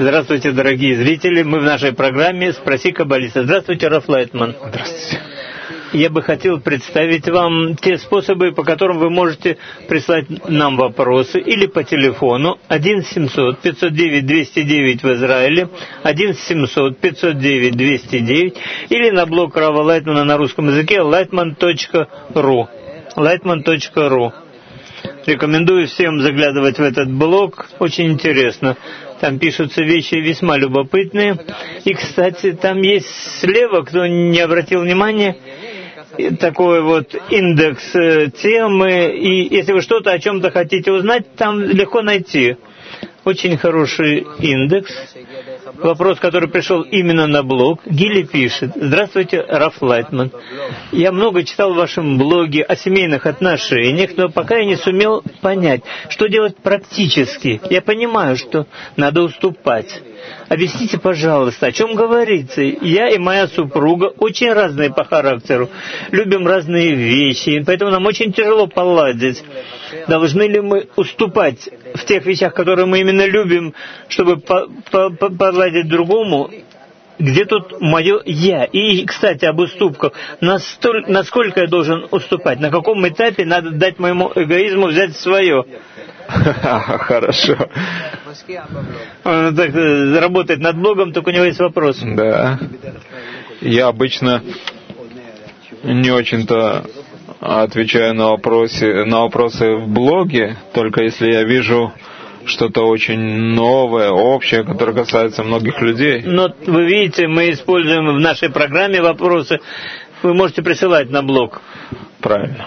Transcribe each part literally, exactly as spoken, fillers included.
Здравствуйте, дорогие зрители. Мы в нашей программе «Спроси каббалиста». Здравствуйте, Раф Лайтман. Здравствуйте. Я бы хотел представить вам те способы, по которым вы можете прислать нам вопросы или по телефону один семьсот пятьсот девять двести девять в Израиле, один семьсот пятьсот девять двести девять, или на блог Рава Лайтмана на русском языке лайтман точка ру. лайтман точка ру. Рекомендую всем заглядывать в этот блог, очень интересно. Там пишутся вещи весьма любопытные. И, кстати, там есть слева, кто не обратил внимания, такой вот индекс темы. И если вы что-то о чем-то хотите узнать, там легко найти. Очень хороший индекс. Вопрос, который пришел именно на блог. Гили пишет: «Здравствуйте, Раф Лайтман. Я много читал в вашем блоге о семейных отношениях, но пока я не сумел понять, что делать практически. Я понимаю, что надо уступать. Объясните, пожалуйста, о чем говорится. Я и моя супруга очень разные по характеру, любим разные вещи, поэтому нам очень тяжело поладить. Должны ли мы уступать в тех вещах, которые мы именно любим, чтобы по по по поладить другому? Где тут мое «я»? И, кстати, об уступках. Настоль, насколько я должен уступать? На каком этапе надо дать моему эгоизму взять свое?» Хорошо. Он так работает над блогом, только у него есть вопрос. Да. Я обычно не очень-то отвечаю на вопросы, на вопросы в блоге, только если я вижу что-то очень новое, общее, которое касается многих людей. Но вы видите, мы используем в нашей программе вопросы. Вы можете присылать на блог. Правильно.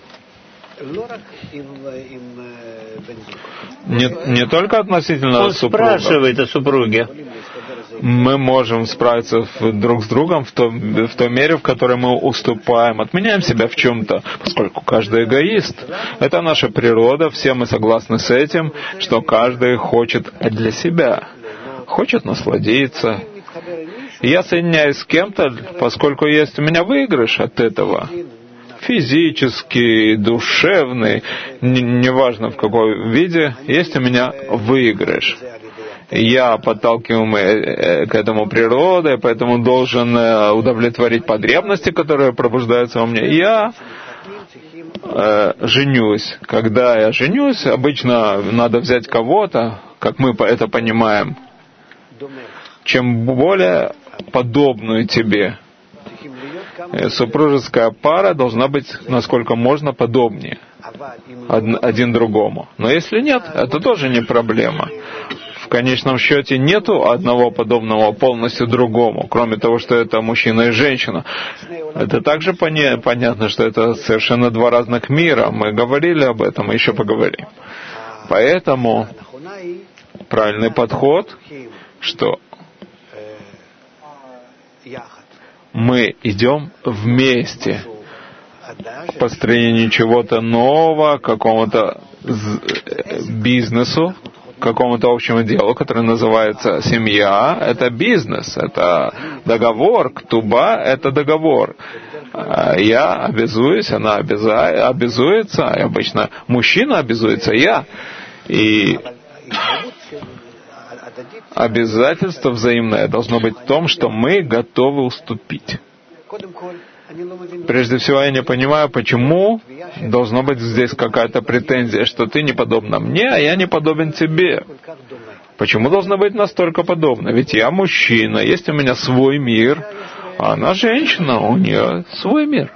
Не, не только относительно Он супруга. спрашивает о супруге. Мы можем справиться друг с другом в, том, в той мере, в которой мы уступаем, отменяем себя в чем-то, поскольку каждый эгоист. Это наша природа, все мы согласны с этим, что каждый хочет для себя, хочет насладиться. И я соединяюсь с кем-то, поскольку есть у меня выигрыш от этого. Физический, душевный, неважно в каком виде, есть у меня выигрыш. Я подталкиваю к этому природой, поэтому должен удовлетворить потребности, которые пробуждаются во мне. Я э, женюсь. Когда я женюсь, обычно надо взять кого-то, как мы это понимаем, чем более подобную тебе. Супружеская пара должна быть насколько можно подобнее один другому. Но если нет, это тоже не проблема. В конечном счете нету одного подобного полностью другому, кроме того, что это мужчина и женщина. Это также поня- понятно, что это совершенно два разных мира. Мы говорили об этом, и еще поговорим. Поэтому правильный подход, что мы идем вместе к построению чего-то нового, к какому-то бизнесу, к какому-то общему делу, которое называется семья. Это бизнес, это договор. Ктуба — это договор. Я обязуюсь, она обяза... обязуется, и обычно мужчина обязуется, я. И обязательство взаимное должно быть в том, что мы готовы уступить. Прежде всего, я не понимаю, почему должна быть здесь какая-то претензия, что ты не подобна мне, а я не подобен тебе. Почему должна быть настолько подобна? Ведь я мужчина, есть у меня свой мир, а она женщина, у нее свой мир.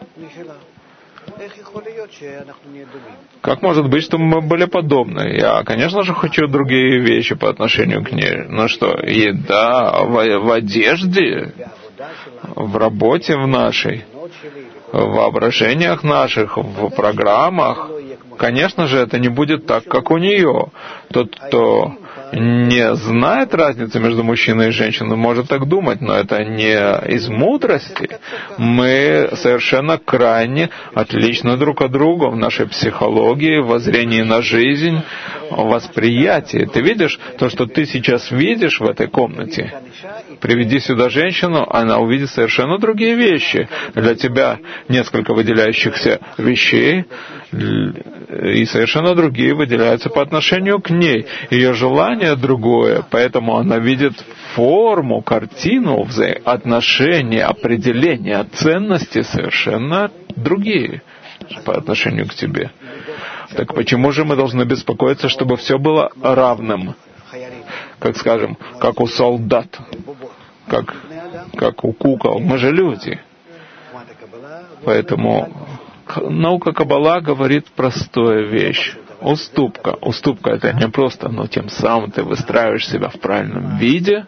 Как может быть, чтобы мы были подобны? Я, конечно же, хочу другие вещи по отношению к ней. Ну что, еда, в, в одежде, в работе в нашей, в воображениях наших, в программах. Конечно же, это не будет так, как у нее. Тот, кто не знает разницы между мужчиной и женщиной, может так думать, но это не из мудрости. Мы совершенно крайне отличны друг от друга в нашей психологии, в воззрении на жизнь, в восприятии. Ты видишь то, что ты сейчас видишь в этой комнате? Приведи сюда женщину, она увидит совершенно другие вещи. Для тебя несколько выделяющихся вещей, и совершенно другие выделяются по отношению к ней. Ее желание другое, поэтому она видит форму, картину, отношения, определения, ценности совершенно другие по отношению к тебе. Так почему же мы должны беспокоиться, чтобы все было равным? Как скажем, как у солдат, как, как у кукол. Мы же люди. Поэтому наука Каббала говорит простую вещь. Уступка. Уступка — это не просто, но тем самым ты выстраиваешь себя в правильном виде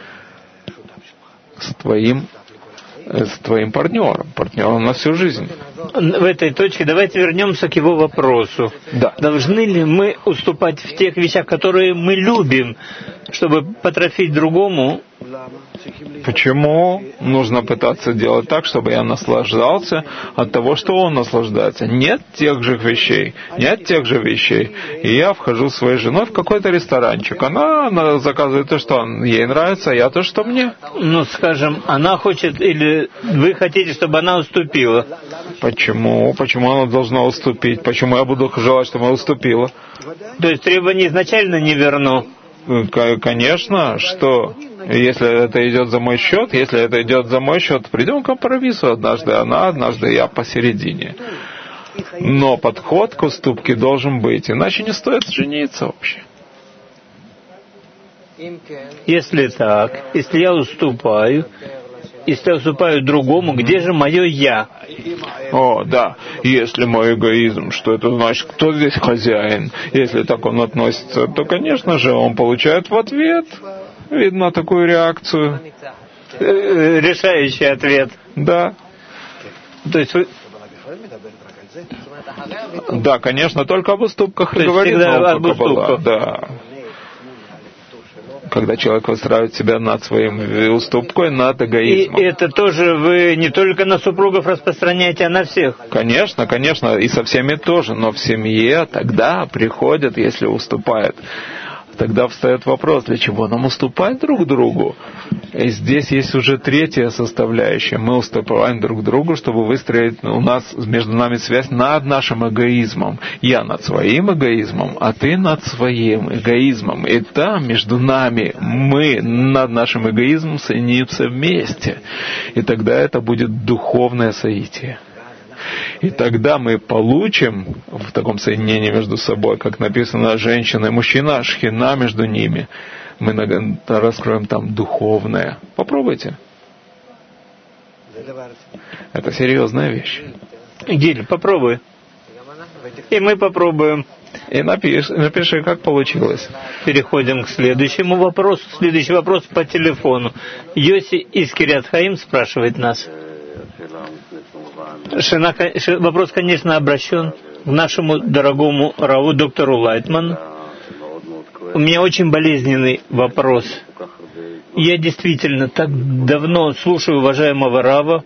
с твоим, с твоим партнером. Партнером на всю жизнь. В этой точке давайте вернемся к его вопросу. Да. Должны ли мы уступать в тех вещах, которые мы любим, чтобы потрофить другому? Почему нужно пытаться делать так, чтобы я наслаждался от того, что он наслаждается? Нет тех же вещей, нет тех же вещей. И я вхожу с своей женой в какой-то ресторанчик. Она, она заказывает то, что ей нравится, а я то, что мне. Ну, скажем, она хочет, или вы хотите, чтобы она уступила? Почему? Почему она должна уступить? Почему я буду желать, чтобы она уступила? То есть требование изначально не верно? Конечно, что если это идет за мой счет, если это идет за мой счет, придем к компромиссу. Однажды она, однажды я посередине. Но подход к уступке должен быть, иначе не стоит жениться вообще. Если так, если я уступаю, если я уступаю другому, где же мое «я»? О, да, если мой эгоизм, что это значит, кто здесь хозяин? Если так он относится, то, конечно же, он получает в ответ, видно, такую реакцию. Решающий ответ. Да. То есть вы... Да, конечно, только об уступках и говорит наука Каббала. Да. Когда человек выстраивает себя над своим уступкой, над эгоизмом. И это тоже вы не только на супругов распространяете, а на всех? Конечно, конечно, и со всеми тоже, но в семье тогда приходят, если уступает. Тогда встает вопрос, для чего нам уступать друг другу? И здесь есть уже третья составляющая. Мы уступаем друг другу, чтобы выстроить у нас между нами связь над нашим эгоизмом. Я над своим эгоизмом, а ты над своим эгоизмом. И там между нами мы над нашим эгоизмом соединимся вместе. И тогда это будет духовное соитие. И тогда мы получим в таком соединении между собой, как написано, женщина и мужчина, шхина между ними. Мы раскроем там духовное. Попробуйте. Это серьезная вещь. Гиль, попробуй. И мы попробуем. И напиши, напиши, как получилось. Переходим к следующему вопросу. Следующий вопрос по телефону. Йоси из Кирьят-Хаим спрашивает нас. Шина, вопрос, конечно, обращен к нашему дорогому раву, доктору Лайтману. У меня очень болезненный вопрос. Я действительно так давно слушаю уважаемого рава,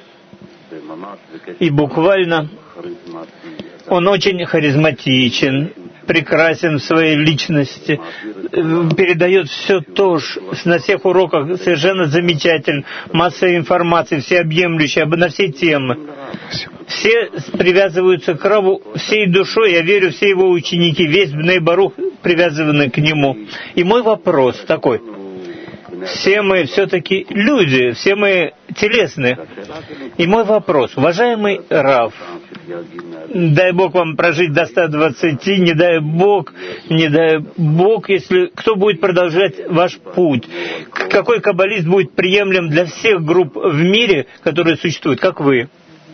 и буквально он очень харизматичен, прекрасен в своей личности, передает все то, на всех уроках совершенно замечательно, масса информации, всеобъемлющая, на все темы. Все привязываются к Раву всей душой, я верю, все его ученики, весь Бней Барух привязаны к нему. И мой вопрос такой. Все мы все-таки люди, все мы телесные. И мой вопрос, уважаемый Рав, дай Бог вам прожить до ста двадцати, не дай Бог, не дай Бог, если кто будет продолжать ваш путь. Какой каббалист будет приемлем для всех групп в мире, которые существуют, как вы?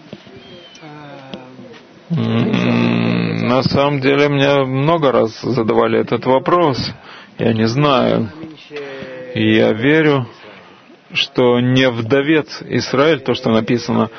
На самом деле, мне много раз задавали этот вопрос. Я не знаю. И я верю, что не вдовец Израиль, то, что написано,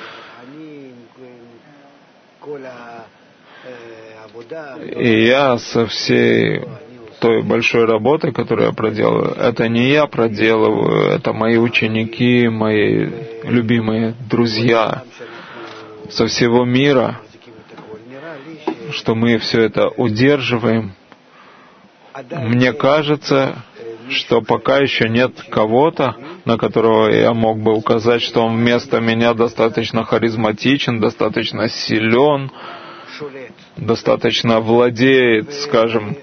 и я со всей той большой работой, которую я проделываю, это не я проделываю, это мои ученики, мои любимые друзья со всего мира, что мы все это удерживаем. Мне кажется, что пока еще нет кого-то, на которого я мог бы указать, что он вместо меня достаточно харизматичен, достаточно силен, достаточно владеет, скажем,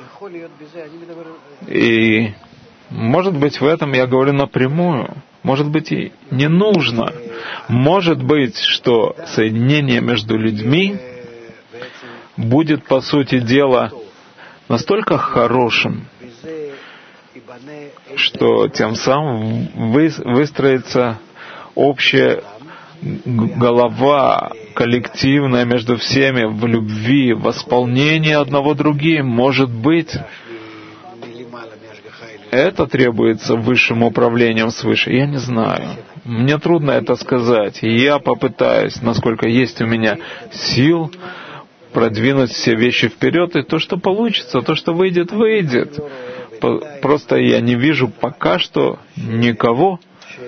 и, может быть, в этом я говорю напрямую, может быть, и не нужно. Может быть, что соединение между людьми будет, по сути дела, настолько хорошим, что тем самым вы, выстроится общая голова, коллективная между всеми в любви, в восполнении одного другим. Может быть, это требуется высшим управлением свыше. Я не знаю. Мне трудно это сказать. И я попытаюсь, насколько есть у меня сил, продвинуть все вещи вперед, и то, что получится, то, что выйдет, выйдет. Просто я не вижу пока что никого,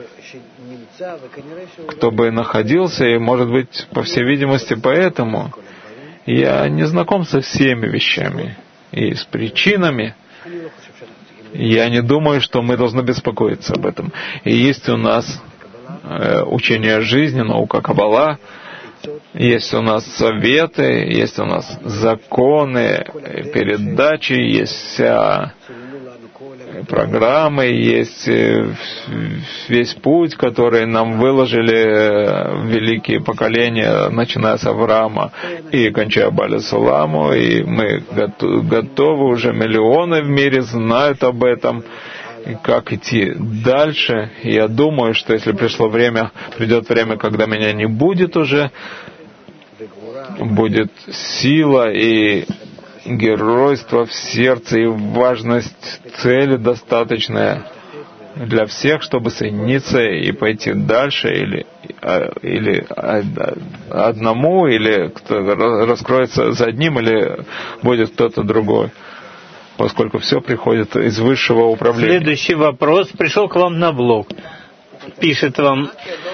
кто бы находился, и, может быть, по всей видимости, поэтому я не знаком со всеми вещами и с причинами. Я не думаю, что мы должны беспокоиться об этом. И есть у нас э, учение жизни, наука Каббала, есть у нас советы, есть у нас законы, передачи, есть вся программы, есть весь путь, который нам выложили великие поколения, начиная с Авраама и кончая Баля Саламу, и мы готовы, уже миллионы в мире знают об этом, и как идти дальше. И я думаю, что если пришло время, придет время, когда меня не будет уже, будет сила и геройство в сердце и важность цели достаточная для всех, чтобы соединиться и пойти дальше, или, или одному, или кто раскроется за одним, или будет кто-то другой, поскольку все приходит из высшего управления. Следующий вопрос пришел к вам на блог. Пишет вам: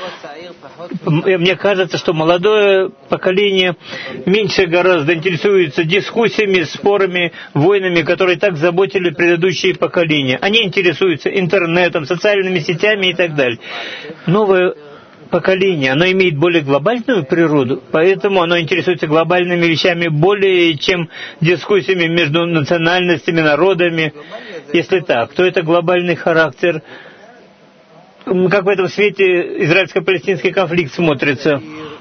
мне кажется, что молодое поколение меньше гораздо интересуется дискуссиями, спорами, войнами, которые так заботили предыдущие поколения. Они интересуются интернетом, социальными сетями и так далее. Новое поколение, оно имеет более глобальную природу, поэтому оно интересуется глобальными вещами более, чем дискуссиями между национальностями, народами. Если так, то это глобальный характер. Как в этом свете израильско-палестинский конфликт смотрится?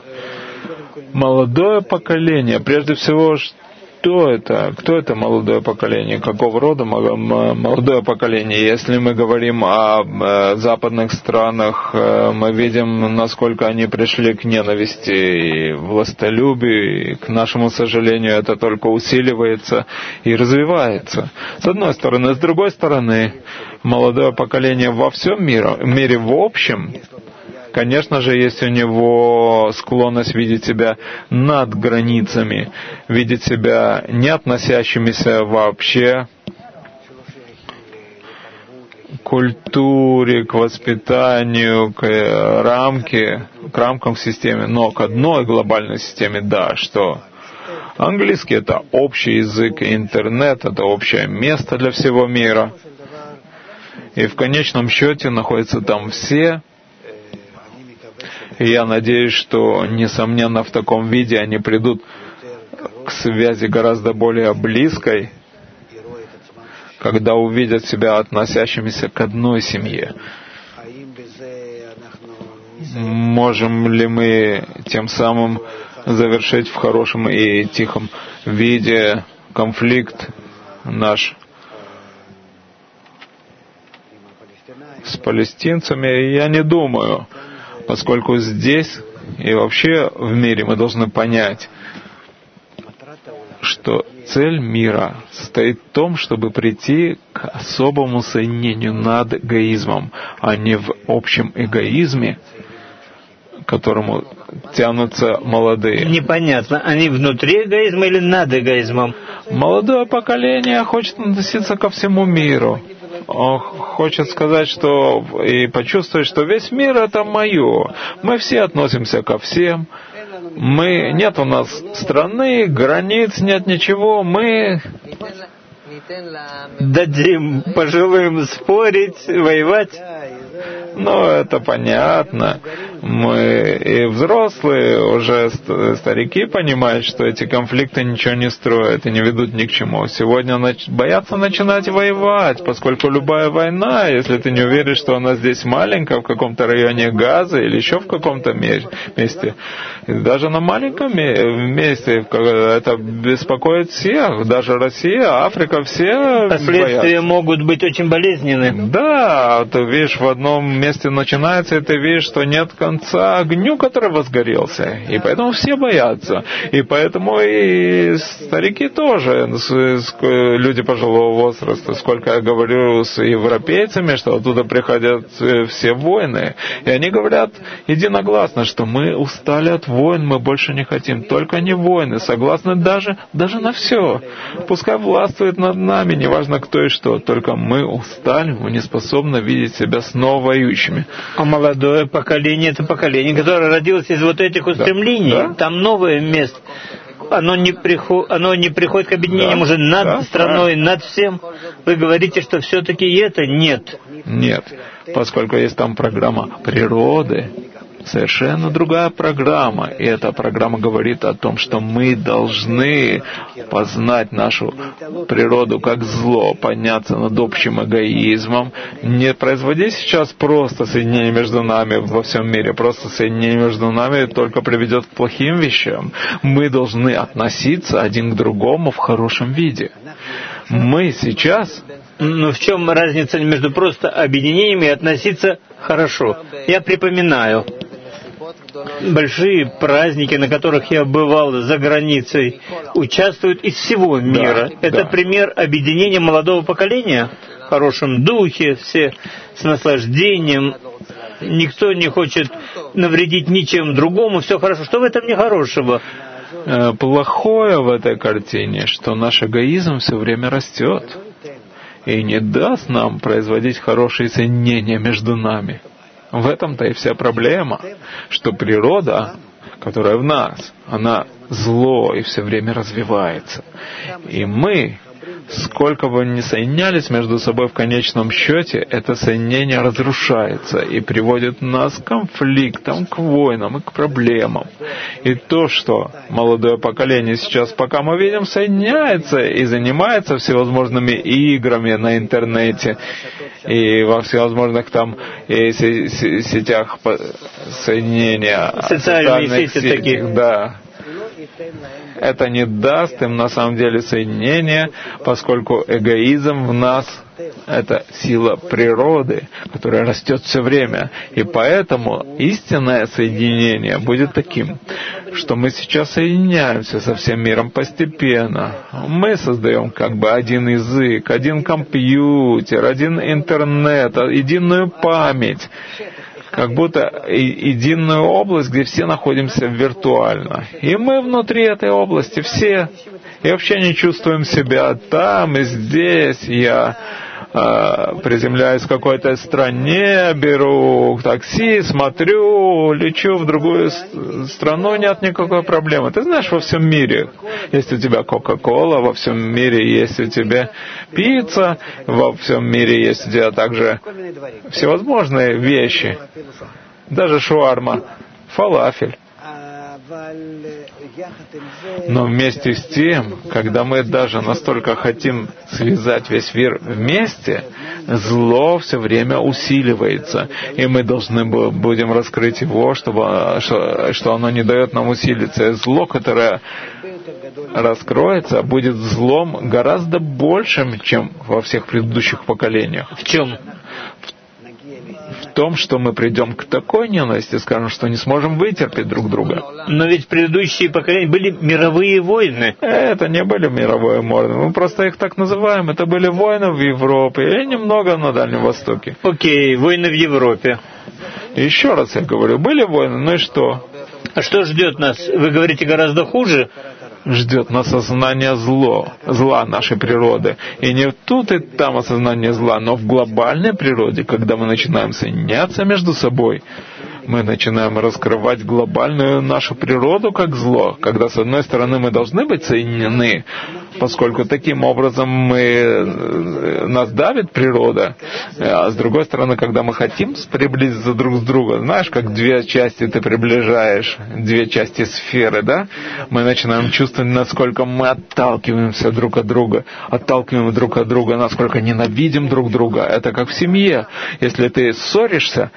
Молодое поколение. Прежде всего, что это? Кто это молодое поколение? Какого рода молодое поколение? Если мы говорим о западных странах, мы видим, насколько они пришли к ненависти и властолюбию, и, к нашему сожалению, это только усиливается и развивается. С одной стороны. С другой стороны, молодое поколение во всем мире, мире в общем, конечно же, есть у него склонность видеть себя над границами, видеть себя не относящимися вообще к культуре, к воспитанию, к рамке, к рамкам системы, но к одной глобальной системе, да, что английский — это общий язык, интернет — это общее место для всего мира. И в конечном счете находятся там все. И я надеюсь, что, несомненно, в таком виде они придут к связи гораздо более близкой, когда увидят себя относящимися к одной семье. Можем ли мы тем самым завершить в хорошем и тихом виде конфликт наш с палестинцами? Я не думаю, поскольку здесь и вообще в мире мы должны понять, что цель мира состоит в том, чтобы прийти к особому соединению над эгоизмом, а не в общем эгоизме, к которому тянутся молодые. Непонятно, они внутри эгоизма или над эгоизмом? Молодое поколение хочет относиться ко всему миру. Он хочет сказать, что и почувствовать, что весь мир — это мое. Мы все относимся ко всем. Мы, нет у нас страны, границ, нет ничего. Мы дадим пожилым спорить, воевать. Ну, это понятно. Мы и взрослые, уже старики понимают, что эти конфликты ничего не строят и не ведут ни к чему. Сегодня нач... боятся начинать воевать, поскольку любая война, если ты не уверен, что она здесь маленькая, в каком-то районе Газа или еще в каком-то месте, даже на маленьком месте это беспокоит всех, даже Россия, Африка, все последствия боятся. Могут быть очень болезненны. Да, ты видишь, в одном месте начинается, и ты видишь, что нет конца огню, который возгорелся. И поэтому все боятся. И поэтому и старики тоже, люди пожилого возраста, сколько я говорю с европейцами, что оттуда приходят все войны. И они говорят единогласно, что мы устали от войн, мы больше не хотим. Только не войны, согласны даже, даже на все. Пускай властвует над нами, неважно кто и что. Только мы устали, мы не способны видеть себя снова воюющими. А молодое поколение — это поколение, которое родилось из вот этих устремлений. Да. Да? Там новое место. Оно не, приход... Оно не приходит к объединениям, да, уже над да, страной, правильно. Над всем. Вы говорите, что все-таки это нет. Нет, поскольку есть там программа природы, совершенно другая программа. И эта программа говорит о том, что мы должны познать нашу природу как зло, подняться над общим эгоизмом, не производить сейчас просто соединение между нами во всем мире. Просто соединение между нами только приведет к плохим вещам. Мы должны относиться один к другому в хорошем виде. Мы сейчас... Но в чем разница между просто объединением и относиться хорошо? Я припоминаю большие праздники, на которых я бывал за границей, участвуют из всего мира. Да, это да. Пример объединения молодого поколения в хорошем духе, все с наслаждением. Никто не хочет навредить ничем другому, все хорошо. Что в этом нехорошего? Плохое в этой картине, что наш эгоизм все время растет и не даст нам производить хорошие соединения между нами. В этом-то и вся проблема, что природа, которая в нас, она зло и все время развивается. И мы, сколько бы ни соединялись между собой в конечном счете, это соединение разрушается и приводит нас к конфликтам, к войнам и к проблемам. И то, что молодое поколение сейчас, пока мы видим, соединяется и занимается всевозможными играми на интернете и во всевозможных там и сетях соединения, социальные сети сетях, таких, да. Это не даст им на самом деле соединения, поскольку эгоизм в нас — это сила природы, которая растет все время. И поэтому истинное соединение будет таким, что мы сейчас соединяемся со всем миром постепенно. Мы создаем как бы один язык, один компьютер, один интернет, единую память. Как будто единую область, где все находимся виртуально. И мы внутри этой области все. И вообще не чувствуем себя там и здесь. Я э, приземляюсь в какой-то стране, беру такси, смотрю, лечу в другую страну, нет никакой проблемы. Ты знаешь, во всем мире есть у тебя Кока-Кола, во всем мире есть у тебя пицца, во всем мире есть у тебя также всевозможные вещи. Даже шаурма, фалафель. Но вместе с тем, когда мы даже настолько хотим связать весь мир вместе, зло все время усиливается. И мы должны будем раскрыть его, чтобы, что, что оно не дает нам усилиться. И зло, которое раскроется, будет злом гораздо большим, чем во всех предыдущих поколениях. В чем? В том, что мы придем к такой ненависти, скажем, что не сможем вытерпеть друг друга. Но ведь предыдущие поколения были мировые войны. Это не были мировые войны. Мы просто их так называем. Это были войны в Европе и немного на Дальнем Востоке. Окей, войны в Европе. Еще раз я говорю, были войны, ну и что? А что ждет нас? Вы говорите, гораздо хуже? Ждет нас осознание зло, зла нашей природы. И не тут и там осознание зла, но в глобальной природе, когда мы начинаем соединяться между собой, мы начинаем раскрывать глобальную нашу природу как зло, когда с одной стороны мы должны быть соединены поскольку таким образом мы, нас давит природа, а с другой стороны, когда мы хотим приблизиться друг с другом, знаешь, как две части ты приближаешь, две части сферы, да, мы начинаем чувствовать, насколько мы отталкиваемся друг от друга, отталкиваем друг от друга, насколько ненавидим друг друга. Это как в семье. Если ты ссоришься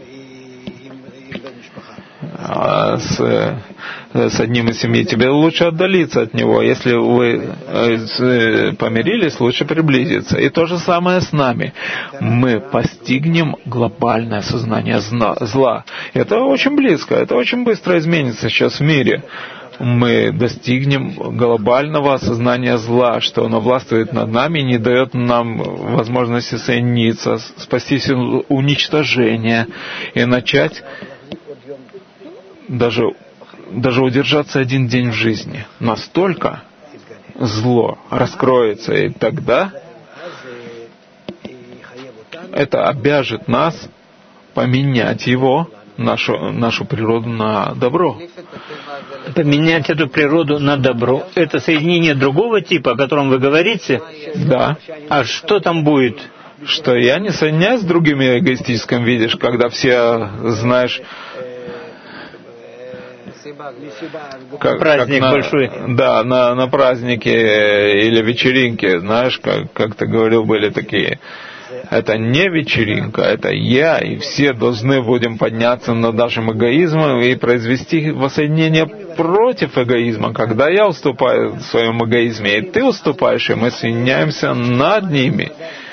с, с одним из семьи, тебе лучше отдалиться от него. Если вы помирились, лучше приблизиться. И то же самое с нами. Мы постигнем глобальное сознание зла. Это очень близко, это очень быстро изменится сейчас в мире. Мы достигнем глобального осознания зла, что оно властвует над нами и не дает нам возможности соединиться, спастись от уничтожения и начать даже, даже удержаться один день в жизни. Настолько зло раскроется, и тогда это обяжет нас поменять его, нашу, нашу природу на добро. Поменять эту природу на добро. Это соединение другого типа, о котором вы говорите? Да. А что там будет? Что я не соединяюсь с другими эгоистическим, видишь, когда все, знаешь, как, праздник как на, большой. Да, на, на празднике или вечеринке, знаешь, как, как ты говорил, были такие. Это не вечеринка, это я, и все должны будем подняться над нашим эгоизмом и произвести воссоединение против эгоизма. Когда я уступаю в своем эгоизме, и ты уступаешь, и мы соединяемся над ними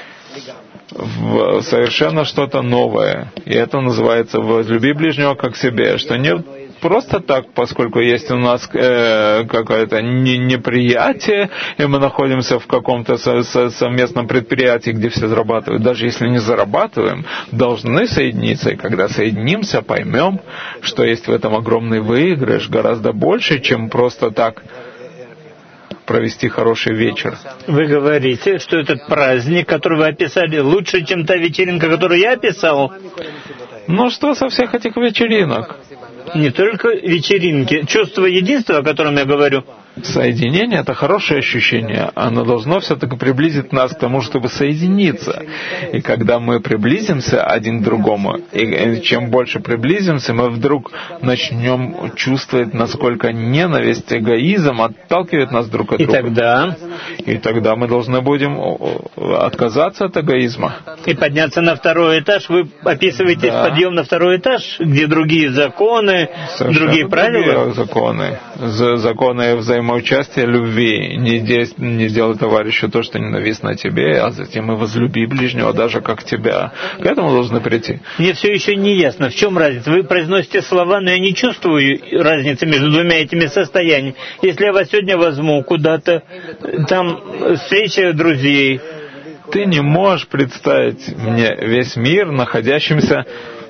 в совершенно что-то новое. И это называется «возлюби ближнего как себе», что не просто так, поскольку есть у нас э, какое-то не, неприятие, и мы находимся в каком-то со, со, совместном предприятии, где все зарабатывают. Даже если не зарабатываем, должны соединиться. И когда соединимся, поймем, что есть в этом огромный выигрыш, гораздо больше, чем просто так провести хороший вечер. Вы говорите, что этот праздник, который вы описали, лучше, чем та вечеринка, которую я описал? Ну что со всех этих вечеринок? Не только вечеринки. Чувство единства, о котором я говорю. Соединение — это хорошее ощущение. Оно должно все-таки приблизить нас к тому, чтобы соединиться. И когда мы приблизимся один к другому, и чем больше приблизимся, мы вдруг начнем чувствовать, насколько ненависть, эгоизм отталкивает нас друг от друга. И тогда? И тогда мы должны будем отказаться от эгоизма. И подняться на второй этаж. Вы описываете да. подъем на второй этаж, где другие законы, совершенно другие правила? Другие законы. Законы взаимодействия. Участие любви. Не, де, не делай товарищу то, что ненавистно тебе, а затем и возлюби ближнего, даже как тебя. К этому должны прийти. Мне все еще не ясно, в чем разница. Вы произносите слова, но я не чувствую разницы между двумя этими состояниями. Если я вас сегодня возьму куда-то, там встреча друзей. Ты не можешь представить мне весь мир, находящимся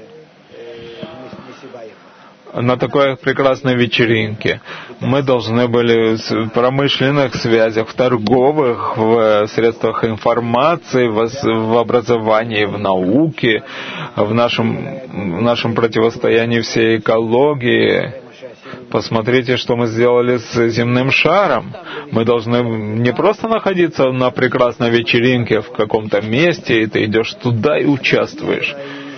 на такой прекрасной вечеринке. Мы должны были в промышленных связях, в торговых, в средствах информации, в образовании, в науке, в нашем, в нашем противостоянии всей экологии. Посмотрите, что мы сделали с земным шаром. Мы должны не просто находиться на прекрасной вечеринке в каком-то месте, и ты идешь туда и участвуешь.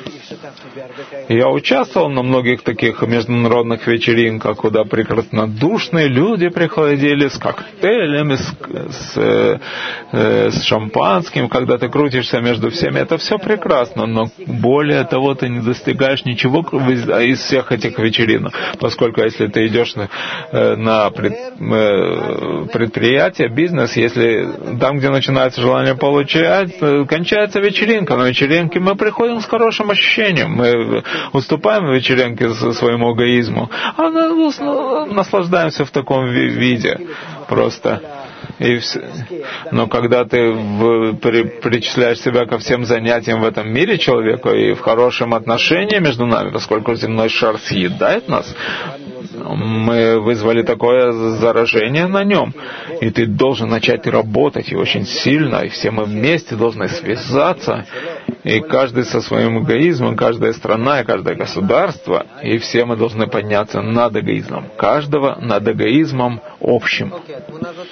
Я участвовал на многих таких международных вечеринках, куда прекраснодушные люди приходили с коктейлями, с, с, э, с шампанским, когда ты крутишься между всеми. Это все прекрасно, но более того, ты не достигаешь ничего из всех этих вечеринок, поскольку если ты идешь на, на пред, предприятие, бизнес, если там, где начинается желание получать, кончается вечеринка. На вечеринке мы приходим с хорошим ощущением. Мы уступаем в вечеринке своему эгоизму, а наслаждаемся в таком виде просто. И все. Но когда ты в, при, причисляешь себя ко всем занятиям в этом мире человека и в хорошем отношении между нами, поскольку земной шар съедает нас, мы вызвали такое заражение на нем. И ты должен начать работать, и очень сильно, и все мы вместе должны связаться, и каждый со своим эгоизмом, каждая страна и каждое государство, и все мы должны подняться над эгоизмом. Каждого над эгоизмом общим.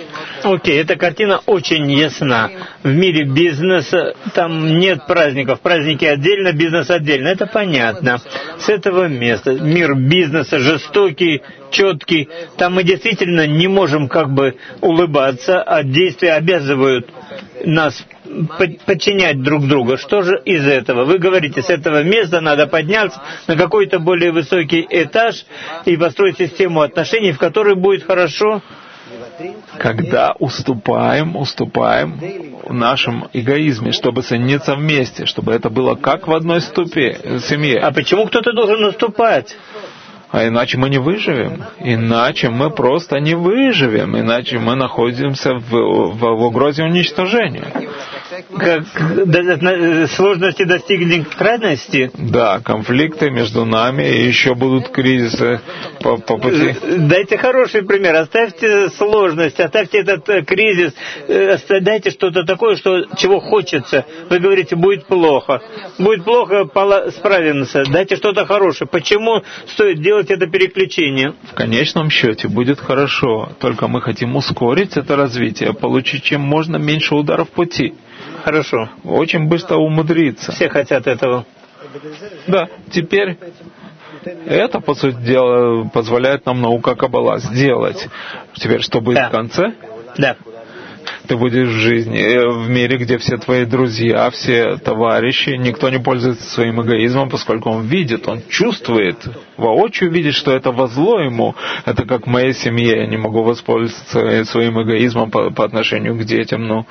Окей, эта картина очень ясна. В мире бизнеса там нет праздников. Праздники отдельно, бизнес отдельно. Это понятно. С этого места мир бизнеса жестокий, четкий. Там мы действительно не можем как бы улыбаться, а действия обязывают нас подчинять друг друга. Что же из этого? Вы говорите, с этого места надо подняться на какой-то более высокий этаж и построить систему отношений, в которой будет хорошо. Когда уступаем, уступаем в нашем эгоизме, чтобы соединиться вместе, чтобы это было как в одной ступе, семье. А почему кто-то должен уступать? А иначе мы не выживем. Иначе мы просто не выживем. Иначе мы находимся в, в, в угрозе уничтожения. Как сложности достигли крайности? Да, конфликты между нами, и еще будут кризисы по, по пути. Дайте хороший пример. Оставьте сложность, оставьте этот кризис, дайте что-то такое, что, чего хочется. Вы говорите, будет плохо. Будет плохо, справимся. Дайте что-то хорошее. Почему стоит делать это переключение? В конечном счете будет хорошо. Только мы хотим ускорить это развитие, получить чем можно меньше ударов в пути. Хорошо. Очень быстро умудриться. Все хотят этого. Да, теперь это, по сути дела, позволяет нам наука Каббала сделать. Теперь что будет да. в конце? Да. Ты будешь в жизни, в мире, где все твои друзья, все товарищи, никто не пользуется своим эгоизмом, поскольку он видит, он чувствует, воочию видит, что это во зло ему. Это как в моей семье, я не могу воспользоваться своим эгоизмом по, по отношению к детям, но,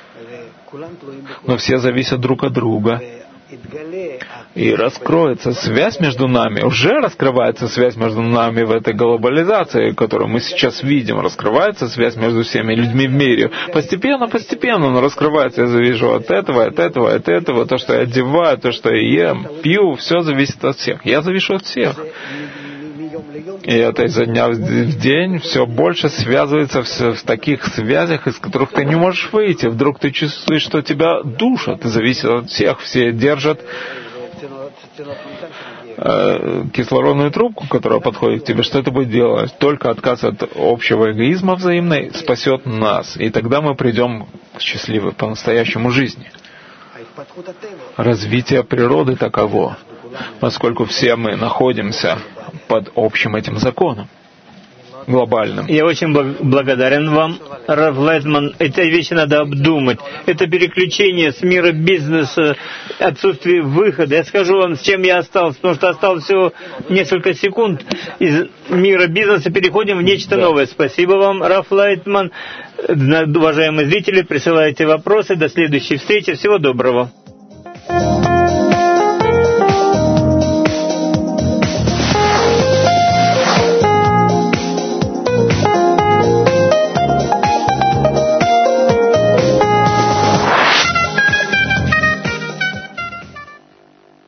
но все зависят друг от друга. И раскроется связь между нами, уже раскрывается связь между нами в этой глобализации, которую мы сейчас видим, раскрывается связь между всеми людьми в мире. Постепенно, постепенно она раскрывается. Я завижу от этого, от этого, от этого, то, что я одеваю, то, что я ем, пью, все зависит от всех. Я завишу от всех. И это изо дня в день все больше связывается в, в таких связях, из которых ты не можешь выйти. Вдруг ты чувствуешь, что тебя душат, ты зависишь от всех, все держат э, кислородную трубку, которая подходит к тебе. Что это будет делать? Только отказ от общего эгоизма взаимной спасет нас. И тогда мы придем к счастливой по-настоящему жизни. Развитие природы таково, поскольку все мы находимся под общим этим законом, глобальным. Я очень благодарен вам, Рав Лайтман. Эти вещи надо обдумать. Это переключение с мира бизнеса, отсутствие выхода. Я скажу вам, с чем я остался, потому что осталось всего несколько секунд. Из мира бизнеса переходим в нечто да. новое. Спасибо вам, Рав Лайтман. Уважаемые зрители, присылайте вопросы. До следующей встречи. Всего доброго.